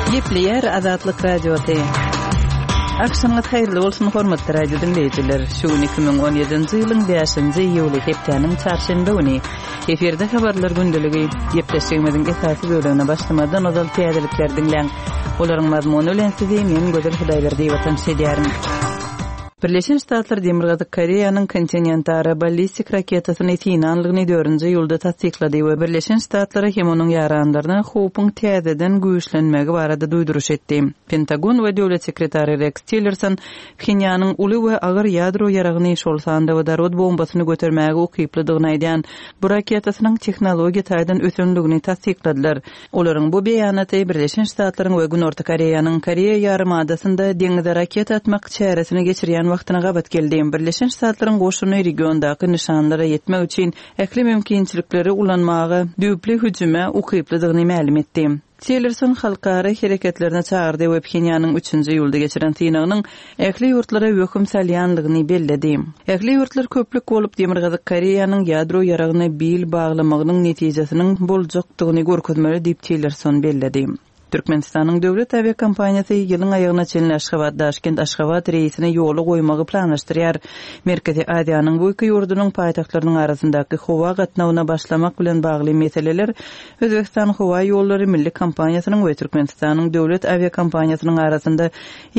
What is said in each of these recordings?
Gepleyer Azatlyk Radioty. Akşamlar hayırlı olsun hormatly radio dinleyijiler. Şu 2017-nji ýylyň 5-nji ýyly hepdeniň çarşamba güni eferde habarlar gündüligi gepleşigimiziň esasy bölümine başlamadan ozal täzelikler dinleň. Olaryň mazmuny bilen sizi men gözel hudaýlar diýip atan Birleşen Ştatlar Demir Gazy Koreýanyň kontinentara ballistik raketasyny ýetinanlygyny 4-nji ýylda tasdiklady we Birleşen Ştatlar hem onuň ýaranlaryna howpyň täzeden güýçlenmegi barada duýduruş etdi. Pentagon we döwlet sekretary Rex Tillerson Pxenyanyň uly we agyr ýadro ýaragyny şolsanda we darod bombasyny götermäge ukyplydygyny aýdan bu raketasynyň tehnologiýa taýdan ösenligini tasdikladylar. Olaryň bu beýanaty Birleşen Ştatlaryň we Günorta Koreýanyň Koreýa ýarymadasyynda deňizde raket atmak çäresini geçirýän wagtyna gabat geldi. Birleşen Ştatlaryň goşuny regiondaky nişanlara ýetmek üçin ähli mümkinçilikleri ulanmagy düýpli hüjüme ukyplydygyny ma'lum etdi. Tillerson halkara hereketlerine çağırdı we Pxenyanyň 3-nji ýylda geçiren synagynyň ähli ýurtlara wöküm salýanlygyny belledi. Ähli ýurtlar köplük bolup Demir Gazy Koreýanyň ýadro ýaragyny bil baglamagynyň netijesiniň boljakdygyny görkezmeli diýip Tillerson belledi. Türkmenistanyň döwlet aviakompaniyasy ýylyň aýagyna çenli Aşgabat Daşkent Aşgabat reýsine ýoly goýmagy planlaşdyrýar. Merkezi Aziýanyň bu iki ýurdunyň paýtagtlarynyň arasyndaky howa gatnawyna başlamak bilen bagly meseleler Özbekistan Howa ýollary milli kompaniýasynyň we Türkmenistanyň döwlet aviakompaniýasynyň arasynda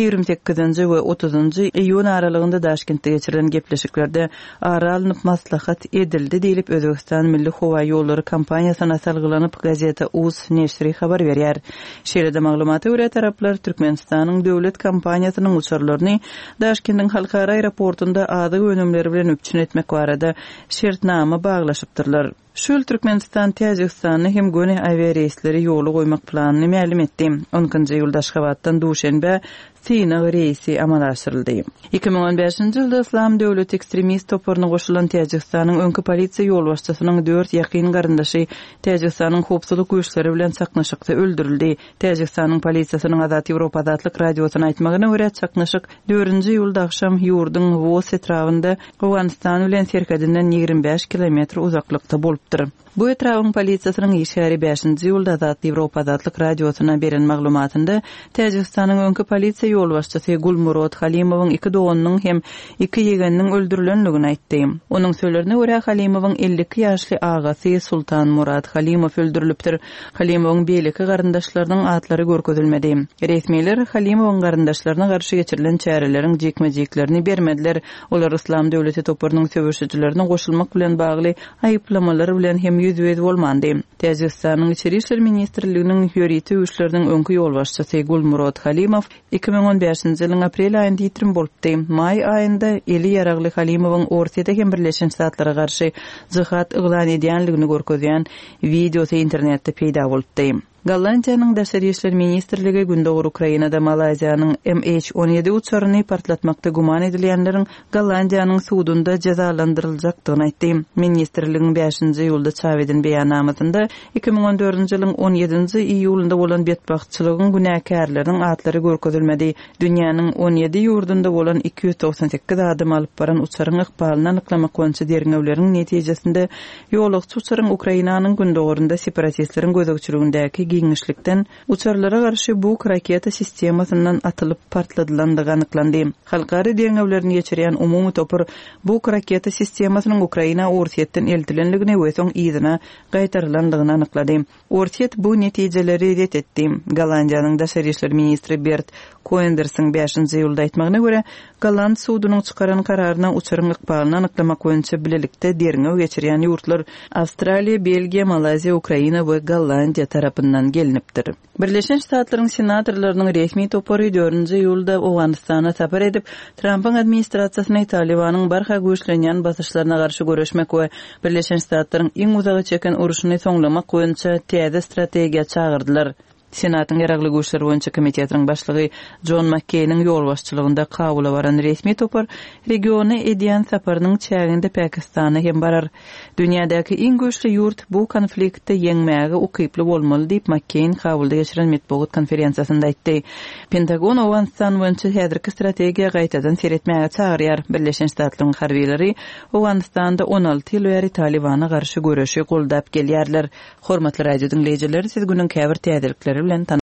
28-nji we 30-njy iýun aralygynda Daşkentde geçirilen gepleşiklerde aralanyp maslahat edildi diýilip Özbekistan Milli Howa ýollary kompaniýasyna salgylanyp gazeta Uz neşri habar berýär. Şeýle-de maglumaty görä taraplar Türkmenistanyň döwlet kompaniýasynyň uçurlaryny Daşkentdiň halkara aeroportunda ady önümleri bilen öpçün etmek barada şertnama baglaşypdyrlar. Şol Türkmenistan Täjikistanyny hem göne avia reýsleri ýoly goýmak planyny ma'lum etdi. 10-njy ýylda Aşgabatdan Duşenbe Sina reýsi amal aşyryldy. 2015-nji ýylda Islam döwleti ekstremist toparyna goşulan Täjikistanyň öňkü polisiýa ýolbaşçysynyň 4 ýakyn garyndaşy Täjikistanyň howpsuzlyk güýçleri bilen çaknaşykda öldürildi. Täjikistanyň polisiýasynyň Azat Ýewropa Azatlyk radiosyna aýtmagyna görä çaknaşyk 4-nji ýylda akşam ýurdun Vos etrafynda Awganistan bilen serhedinden 25 kilometr uzaklykda bolupdyr. Bu etrawyň polisiýasynyň işgäri 5-nji ýylda Azat Ýewropa Azatlyk radiosyna beren maglumatynda Täjikistanyň öňkü polisiýa ýolbaşçysy Gulmurod Halimowyň 2 doganynyň hem 2 ýegeniniň öldürilenligini aýtdy. Onuň sözlerine görä Halimowyň 52 ýaşly agasy Sultan Murad Halimow öldürilipdir. Halimowyň beýleki garyndaşlarynyň atlary görkezilmedi. Resmiler Halimowyň garyndaşlaryna garşy geçirilen çäreleriň jekmejeklerini bermediler. Olar Islam döwleti toparynyň söwüşçilerine goşulmak bilen bagly aýyplamalar bilen hem ýüzüwet bolmandy. Täjikistanyň Içeri işler ministrliginiň ýöriti üçleriniň öňkü ýolbaşçysy Gulmurod Halimow 2015-nji ýylyň aprel aýynda ýitirim bolupdy. May aýynda eli ýaragly Halimowyň Ortaýa hem Birleşen Ştatlara garşy jyhat yglan edýänligini görkezýän videosy internetde peýda bolupdy. Gollandiýanyň Daşary işler ministrligi gündäki Ukrainada Malaziýanyň MH17 uçaryny partlatmakda guman edilýänleriň Gollandiýanyň sudunda jazalandyryljakdygyny aýtdy. Ministrligiň 5-nji ýylda çap eden beýannamasynda 2014-nji ýylyň 17-nji iýulynda bolan betbaxtçylygyň günäkärleriniň atlary görkezilmedi. Dünýäniň 17 ýurdunda bolan 298 adam alyp baran uçaryň ykbalyny anyklamak boýunça derňewleriň netijesinde ýolukçy uçaryň Ukrainanyň gündäginde separatistleriň gözegçiligindäki giňişlikden uçarlara garşy bu raketa sistemasynyň atylyp partladylandygy anyklandy. Halkara deňewlerini geçirýän umumy topar bu raketa sistemasynyň Ukraina ortiýetden eltilenligini we soň ýygyna gaýtarylandygyny anyklady. Ortiýet bu netijeleri ret etdi. Gollandiýanyň Daşary işler ministri Bert Koendersiň 5-nji ýylda aýtmagyna görä, Golland sudunyň çykaran kararyna uçaryň ykbalyny anyklamak boýunça bilelikde derňew geçirýän ýurtlar Awstraliýa, Belgiýa, Malaziýa, Ukraina we Gollandiýa tarapyndan gelinipdir. Birleşen Ştatlaryň senatorlarynyň resmi topary 4-nji ýylda Awganistana sapar edip Trumpyň administrasiýasyny Talibanyň barha güýçlenýän basyşlaryna garşy görüşmek we Birleşen Ştatlaryň iň uzagy çeken uruşyny soňlamak boýunça täze strategiýa çağırdylar. Senatyň ýaragly güýçleri boýunça komitetining başlygy John McCain'in ýolbaşçylygynda kabula baran resmi topar regiony edýän saparynyň çäginde Pakistana hem barar. Dünýädäki iň güýçli ýurt bu konfliktde ýeňmäge ukyply bolmaly diýip McCain kabulda geçiren medeniýet konferensiýasynda aýtdy. Pentagon Awganistan boýunça häzirki strategiýa gaýtadan seretmäge çağırýar. Birleşen Ştatlaryň harbiýleri Awganistanda 16 ýyl bäri Talibana garşy görüşi goldap gelýärler. Hormatly radio dinleýijiler, siz günüň käbir täzelikleri bilen